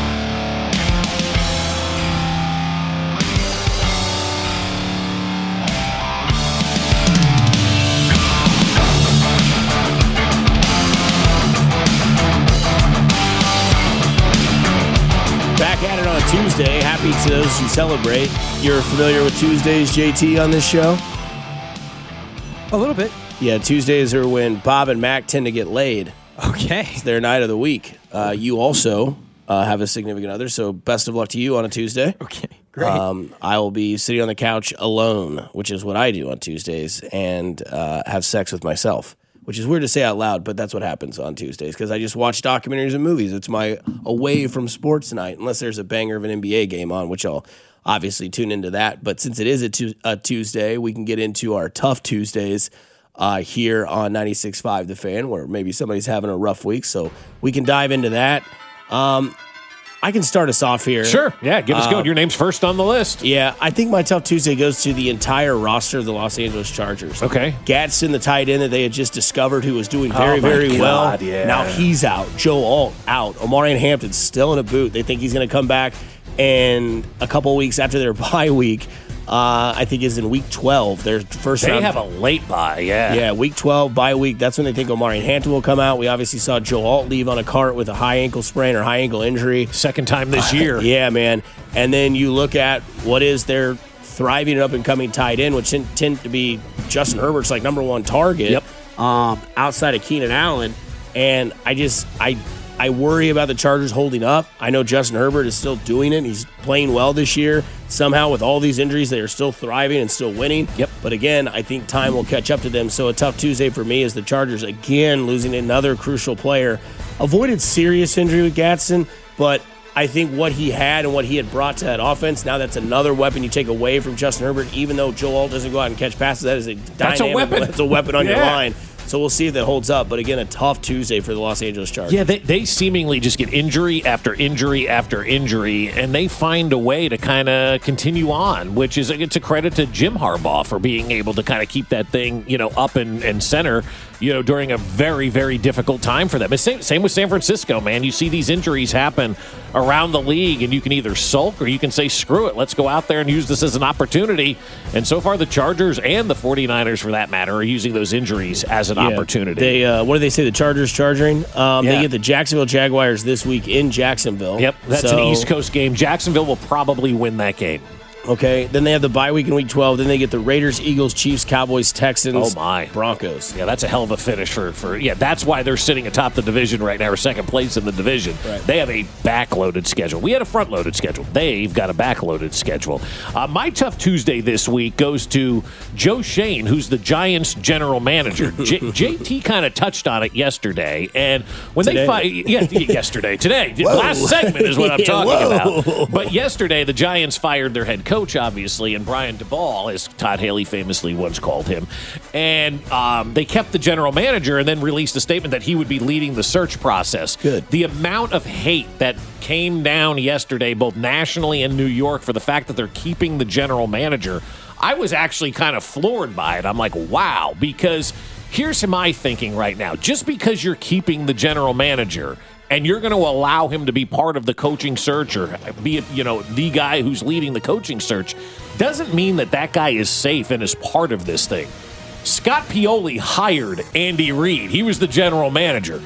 Back at it on a Tuesday. Happy to those who celebrate. You're familiar with Tuesdays, JT, on this show? A little bit. Yeah, Tuesdays are when Bob and Mac tend to get laid. Okay. It's their night of the week. You also have a significant other, so best of luck to you on a Tuesday. Okay, great. I will be sitting on the couch alone, which is what I do on Tuesdays, and have sex with myself. Which is weird to say out loud, but that's what happens on Tuesdays because I just watch documentaries and movies. It's my away from sports night, unless there's a banger of an NBA game on, which I'll obviously tune into that. But since it is a Tuesday, we can get into our tough Tuesdays here on 96.5 The Fan, where maybe somebody's having a rough week. So we can dive into that. I can start us off here. Sure. Yeah, give us go. Your name's first on the list. Yeah, I think my Tough Tuesday goes to the entire roster of the Los Angeles Chargers. Okay. Gadsden, the tight end that they had just discovered, who was doing very well. Yeah. Now he's out. Joe Alt out. Omarion Hampton's still in a boot. They think he's going to come back, and a couple weeks after their bye week, I think is in week 12. Their first round. They have a late bye, yeah. Yeah, week 12, bye week. That's when they think Omari Hampton will come out. We obviously saw Joe Alt leave on a cart with a high ankle sprain or high ankle injury. Second time this year. Yeah, man. And then you look at what is their thriving and up-and-coming tight end, which tend to be Justin Herbert's like number one target outside of Keenan Allen. And I worry about the Chargers holding up. I know Justin Herbert is still doing it. He's playing well this year. Somehow, with all these injuries, they are still thriving and still winning. Yep. But again, I think time will catch up to them. So a tough Tuesday for me is the Chargers, again, losing another crucial player. Avoided serious injury with Gadsden, but I think what he had and what he had brought to that offense, now that's another weapon you take away from Justin Herbert. Even though Joe Alt doesn't go out and catch passes, that is that's a weapon. That's a weapon on your line. So we'll see if that holds up. But again, a tough Tuesday for the Los Angeles Chargers. Yeah, they seemingly just get injury after injury after injury, and they find a way to kind of continue on, which is it's a credit to Jim Harbaugh for being able to kind of keep that thing, up and center, during a very, very difficult time for them. It's same with San Francisco, man. You see these injuries happen around the league, and you can either sulk or you can say, screw it, let's go out there and use this as an opportunity. And so far, the Chargers and the 49ers, for that matter, are using those injuries as an opportunity. They what do they say? The Chargers charging. They get the Jacksonville Jaguars this week in Jacksonville. Yep, that's an East Coast game. Jacksonville will probably win that game. Okay, then they have the bye week in week 12. Then they get the Raiders, Eagles, Chiefs, Cowboys, Texans, Broncos. Yeah, that's a hell of a finish for that's why they're sitting atop the division right now, or second place in the division. Right. They have a backloaded schedule. We had a front-loaded schedule. They've got a backloaded schedule. My tough Tuesday this week goes to Joe Schoen, who's the Giants general manager. JT kind of touched on it yesterday, and when yesterday, today, last segment is what I'm talking about. But yesterday, the Giants fired their head coach, obviously, and Brian DeBall, as Todd Haley famously once called him. And they kept the general manager and then released a statement that he would be leading the search process. Good. The amount of hate that came down yesterday, both nationally and New York, for the fact that they're keeping the general manager, I was actually kind of floored by it. I'm like, wow, because here's my thinking right now. Just because you're keeping the general manager and you're going to allow him to be part of the coaching search or be, the guy who's leading the coaching search, doesn't mean that guy is safe and is part of this thing. Scott Pioli hired Andy Reid. He was the general manager.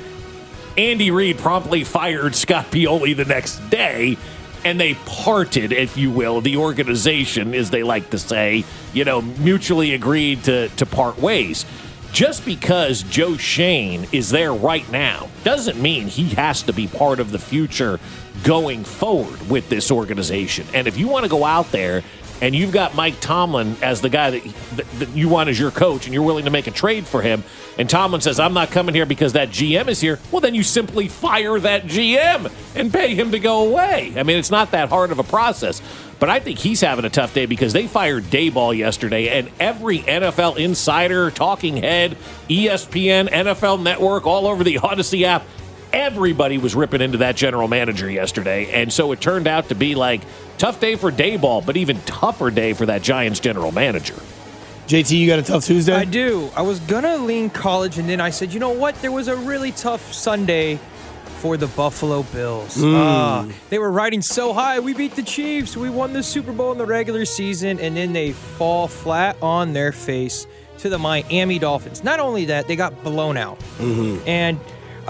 Andy Reid promptly fired Scott Pioli the next day, and they parted, if you will. The organization, as they like to say, mutually agreed to part ways. Just because Joe Schoen is there right now doesn't mean he has to be part of the future going forward with this organization. And if you want to go out there and you've got Mike Tomlin as the guy that you want as your coach and you're willing to make a trade for him, and Tomlin says, I'm not coming here because that GM is here, well, then you simply fire that GM and pay him to go away. I mean, it's not that hard of a process. But I think he's having a tough day because they fired Daboll yesterday, and every NFL insider, talking head, ESPN, NFL Network, all over the Odyssey app, everybody was ripping into that general manager yesterday. And so it turned out to be like tough day for Daboll, but even tougher day for that Giants general manager. JT, you got a tough Tuesday? I do. I was going to lean college, and then I said, you know what? There was a really tough Sunday for the Buffalo Bills. They were riding so high. We beat the Chiefs. We won the Super Bowl in the regular season, and then they fall flat on their face to the Miami Dolphins. Not only that, they got blown out. And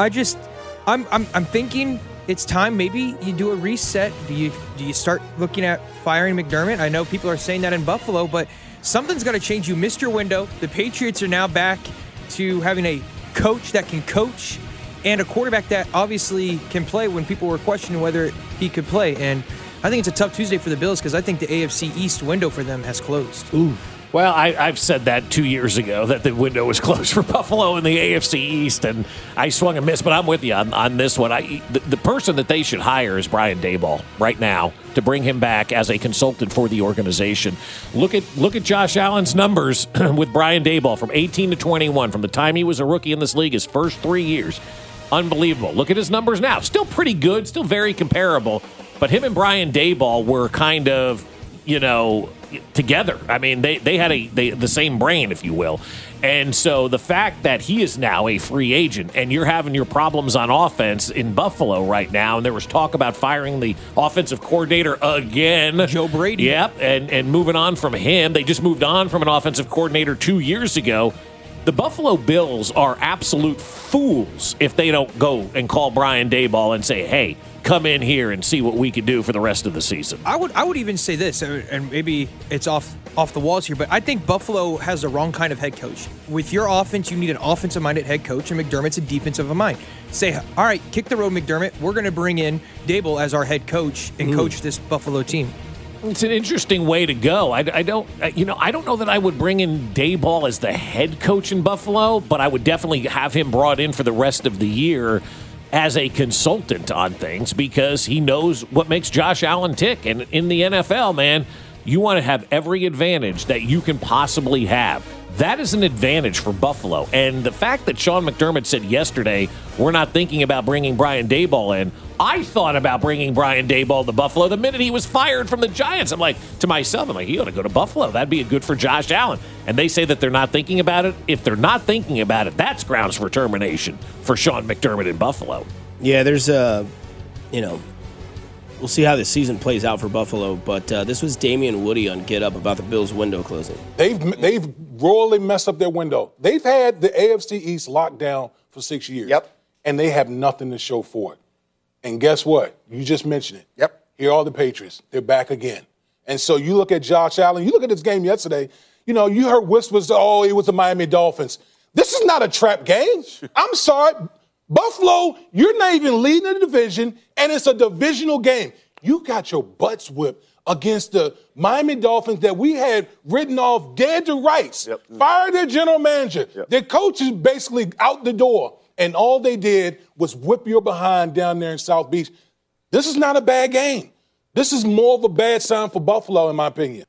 I'm thinking it's time. Maybe you do a reset. Do you start looking at firing McDermott? I know people are saying that in Buffalo, but something's got to change. You missed your window. The Patriots are now back to having a coach that can coach and a quarterback that obviously can play when people were questioning whether he could play. And I think it's a tough Tuesday for the Bills because I think the AFC East window for them has closed. Ooh. Well, I've said that 2 years ago, that the window was closed for Buffalo in the AFC East, and I swung and missed. But I'm with you on this one. The person that they should hire is Brian Daboll right now to bring him back as a consultant for the organization. Look at Josh Allen's numbers with Brian Daboll from 18 to 21, from the time he was a rookie in this league, his first 3 years. Unbelievable. Look at his numbers now. Still pretty good, still very comparable. But him and Brian Daboll were kind of, together. I mean, they had the same brain, if you will. And so the fact that he is now a free agent and you're having your problems on offense in Buffalo right now, and there was talk about firing the offensive coordinator again. Joe Brady. Yep, and moving on from him. They just moved on from an offensive coordinator 2 years ago. The Buffalo Bills are absolute fools if they don't go and call Brian Daboll and say, hey, come in here and see what we can do for the rest of the season. I would even say this, and maybe it's off the walls here, but I think Buffalo has the wrong kind of head coach. With your offense, you need an offensive-minded head coach, and McDermott's a defensive mind. Say, all right, kick the road, McDermott. We're going to bring in Daboll as our head coach and coach this Buffalo team. It's an interesting way to go. I don't know that I would bring in Daboll as the head coach in Buffalo, but I would definitely have him brought in for the rest of the year as a consultant on things because he knows what makes Josh Allen tick. And in the NFL, man, you want to have every advantage that you can possibly have. That is an advantage for Buffalo. And the fact that Sean McDermott said yesterday, we're not thinking about bringing Brian Daboll in, I thought about bringing Brian Daboll to Buffalo the minute he was fired from the Giants. I'm like, to myself, he ought to go to Buffalo. That'd be good for Josh Allen. And they say that they're not thinking about it. If they're not thinking about it, that's grounds for termination for Sean McDermott in Buffalo. Yeah, there's we'll see how the season plays out for Buffalo, but this was Damian Woody on Get Up about the Bills' window closing. They've royally messed up their window. They've had the AFC East locked down for 6 years. Yep. And they have nothing to show for it. And guess what? You just mentioned it. Yep. Here are the Patriots. They're back again. And so you look at Josh Allen. You look at this game yesterday. You heard whispers, it was the Miami Dolphins. This is not a trap game. I'm sorry. Buffalo, you're not even leading the division, and it's a divisional game. You got your butts whipped against the Miami Dolphins that we had written off dead to rights. Yep. Fired their general manager. Yep. Their coach is basically out the door, and all they did was whip your behind down there in South Beach. This is not a bad game. This is more of a bad sign for Buffalo, in my opinion.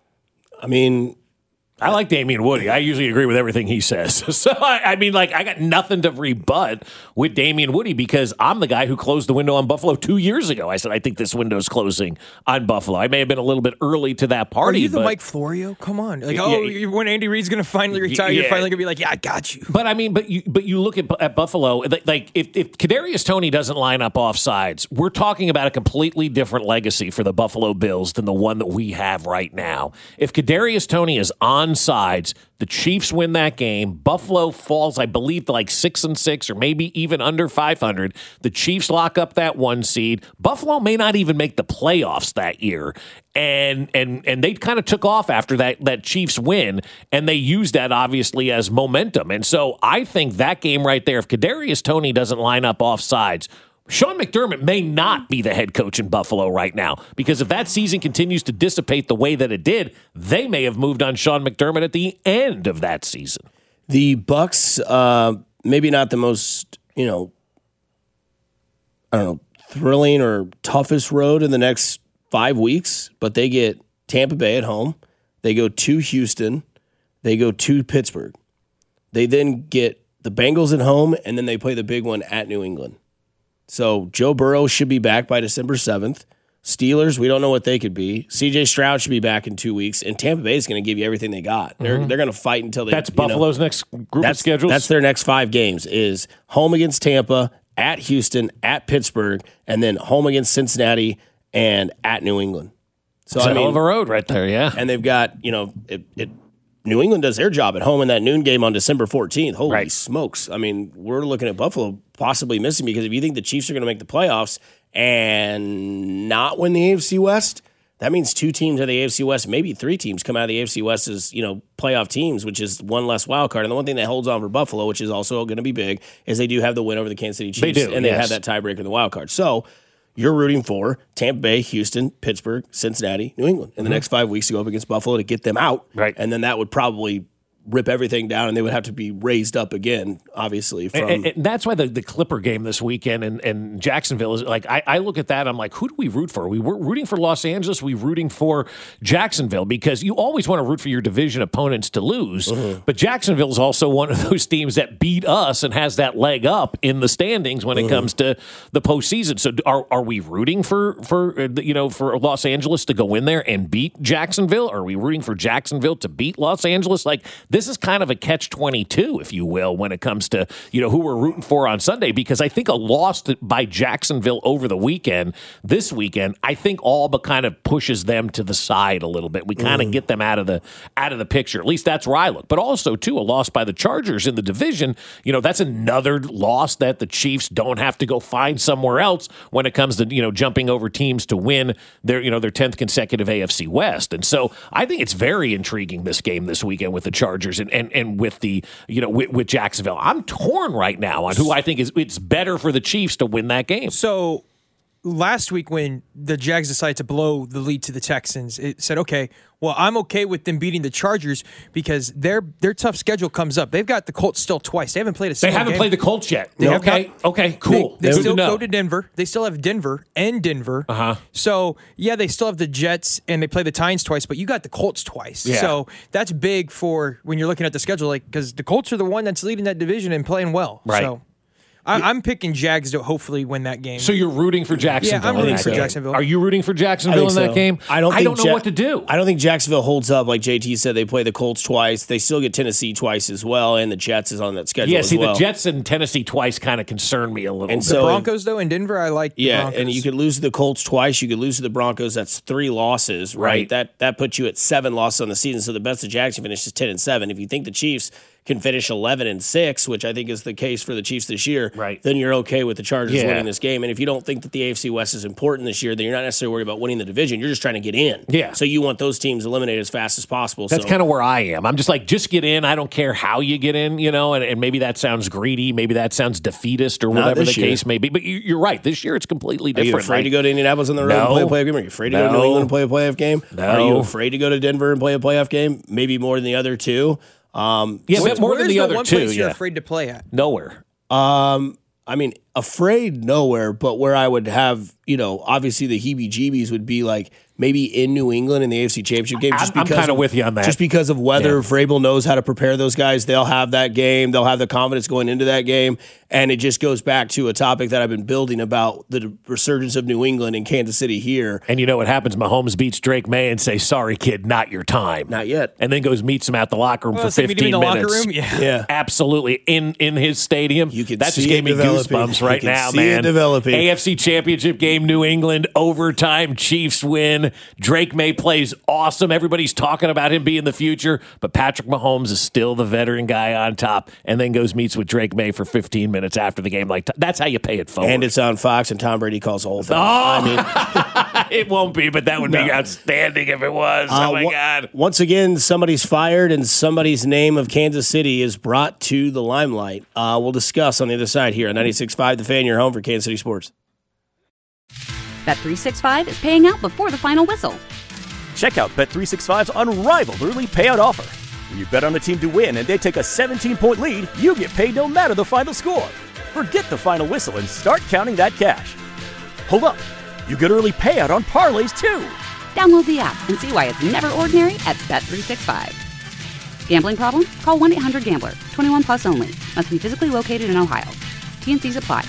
I like Damian Woody. I usually agree with everything he says. So, I got nothing to rebut with Damian Woody because I'm the guy who closed the window on Buffalo 2 years ago. I said, I think this window's closing on Buffalo. I may have been a little bit early to that party. Are you the Mike Florio? Come on. When Andy Reid's going to finally retire, you're finally going to be like, yeah, I got you. But, you look at Buffalo, like if Kadarius Toney doesn't line up offsides, we're talking about a completely different legacy for the Buffalo Bills than the one that we have right now. If Kadarius Toney is on sides, the Chiefs win that game. Buffalo falls, I believe, to like 6-6 or maybe even under 500. The Chiefs lock up that 1 seed. Buffalo may not even make the playoffs that year. And they kind of took off after that Chiefs win, and they used that obviously as momentum. And so I think that game right there, if Kadarius Toney doesn't line up off sides, Sean McDermott may not be the head coach in Buffalo right now because if that season continues to dissipate the way that it did, they may have moved on Sean McDermott at the end of that season. The Bucks, maybe not the most, thrilling or toughest road in the next 5 weeks, but they get Tampa Bay at home. They go to Houston. They go to Pittsburgh. They then get the Bengals at home, and then they play the big one at New England. So Joe Burrow should be back by December 7th. Steelers, we don't know what they could be. C.J. Stroud should be back in 2 weeks, and Tampa Bay is going to give you everything they got. They're going to fight until they. That's Buffalo's next group of schedules. That's their next 5 games: is home against Tampa, at Houston, at Pittsburgh, and then home against Cincinnati and at New England. So it's a hell of a road right there, yeah. And they've got New England does their job at home in that noon game on December 14th. Holy smokes. We're looking at Buffalo possibly missing because if you think the Chiefs are going to make the playoffs and not win the AFC West, that means 2 teams of the AFC West, maybe 3 teams come out of the AFC West as, playoff teams, which is one less wild card. And the one thing that holds on for Buffalo, which is also going to be big, is they do have the win over the Kansas City Chiefs. They do, and they have that tiebreaker in the wild card. So you're rooting for Tampa Bay, Houston, Pittsburgh, Cincinnati, New England in the next 5 weeks to go up against Buffalo to get them out. Right. And then that would probably rip everything down, and they would have to be raised up again, obviously. And that's why the Clipper game this weekend and Jacksonville is like, I look at that, I'm like, who do we root for? Are we rooting for Los Angeles? Are we rooting for Jacksonville? Because you always want to root for your division opponents to lose, but Jacksonville is also one of those teams that beat us and has that leg up in the standings when it comes to the postseason. So are we rooting for Los Angeles to go in there and beat Jacksonville? Are we rooting for Jacksonville to beat Los Angeles? Like, this is kind of a catch-22, if you will, when it comes to, who we're rooting for on Sunday, because I think a loss by Jacksonville over the weekend, this weekend, I think all but kind of pushes them to the side a little bit. We kind of get them out of the picture. At least that's where I look. But also, too, a loss by the Chargers in the division, that's another loss that the Chiefs don't have to go find somewhere else when it comes to, jumping over teams to win their 10th consecutive AFC West. And so I think it's very intriguing, this game this weekend with the Chargers and with the with Jacksonville. I'm torn right now on who I think it's better for the Chiefs to win that game. So last week when the Jags decided to blow the lead to the Texans, it said, okay, well, I'm okay with them beating the Chargers because their tough schedule comes up. They've got the Colts still twice. They haven't played a single game. They haven't played the Colts yet. Okay, cool. They still go to Denver. They still have Denver. Uh-huh. So, yeah, they still have the Jets, and they play the Titans twice, but you got the Colts twice. Yeah. So that's big for when you're looking at the schedule, because the Colts are the one that's leading that division and playing well. Right. So I'm picking Jags to hopefully win that game. So you're rooting for Jacksonville? Yeah, I'm rooting for Jacksonville. Are you rooting for Jacksonville in that game? I don't know what to do. I don't think Jacksonville holds up. Like JT said, they play the Colts twice. They still get Tennessee twice as well, and the Jets is on that schedule as well. The Jets and Tennessee twice kind of concern me a little bit. The Broncos, though, in Denver, I like the Broncos. And you could lose to the Colts twice. You could lose to the Broncos. That's 3 losses, right? That puts you at 7 losses on the season. So the best of Jackson finishes 10-7. If you think the Chiefs can finish 11-6, which I think is the case for the Chiefs this year, then you're okay with the Chargers winning this game. And if you don't think that the AFC West is important this year, then you're not necessarily worried about winning the division. You're just trying to get in. Yeah. So you want those teams eliminated as fast as possible. That's kind of where I am. I'm just like, just get in. I don't care how you get in, and maybe that sounds greedy. Maybe that sounds defeatist or whatever the case may be. But you're right. This year it's completely different. Are you afraid to go to Indianapolis on the road and play a playoff game? Are you afraid to go to New England and play a playoff game? No. Are you afraid to go to Denver and play a playoff game? Maybe more than the other two. But more than the other one two. Place you're afraid to play at? Nowhere. I mean, afraid nowhere, but where I would have, obviously the heebie-jeebies would be like maybe in New England in the AFC Championship game. I'm kind of with you on that. Just because of weather, Vrabel knows how to prepare those guys. They'll have that game. They'll have the confidence going into that game. And it just goes back to a topic that I've been building about the resurgence of New England and Kansas City here. And you know what happens? Mahomes beats Drake May and say, sorry, kid, not your time. Not yet. And then goes meets him at the locker room for 15 minutes. Locker room? Yeah. Absolutely. In his stadium. That just gave me goosebumps right now, man. Developing. AFC Championship game, New England, overtime, Chiefs win. Drake May plays awesome. Everybody's talking about him being the future, but Patrick Mahomes is still the veteran guy on top, and then meets with Drake May for 15 minutes after the game. Like, that's how you pay it forward. And it's on Fox, and Tom Brady calls the whole thing. It won't be, but that would be outstanding if it was. Oh, my God. Once again, somebody's fired, and somebody's name of Kansas City is brought to the limelight. We'll discuss on the other side here on 96.5 The Fan, your home for Kansas City sports. Bet365 is paying out before the final whistle. Check out Bet365's unrivaled early payout offer. When you bet on a team to win and they take a 17-point lead, you get paid no matter the final score. Forget the final whistle and start counting that cash. Hold up. You get early payout on parlays, too. Download the app and see why it's never ordinary at Bet365. Gambling problem? Call 1-800-GAMBLER. 21 plus only. Must be physically located in Ohio. T&Cs apply.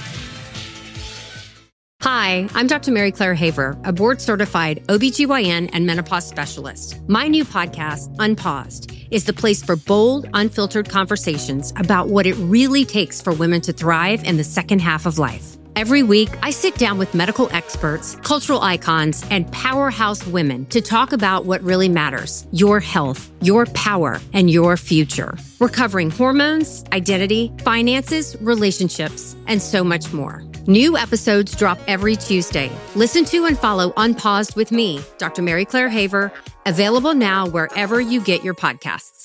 Hi, I'm Dr. Mary Claire Haver, a board-certified OBGYN and menopause specialist. My new podcast, Unpaused, is the place for bold, unfiltered conversations about what it really takes for women to thrive in the second half of life. Every week, I sit down with medical experts, cultural icons, and powerhouse women to talk about what really matters: your health, your power, and your future. We're covering hormones, identity, finances, relationships, and so much more. New episodes drop every Tuesday. Listen to and follow Unpaused with me, Dr. Mary Claire Haver, available now wherever you get your podcasts.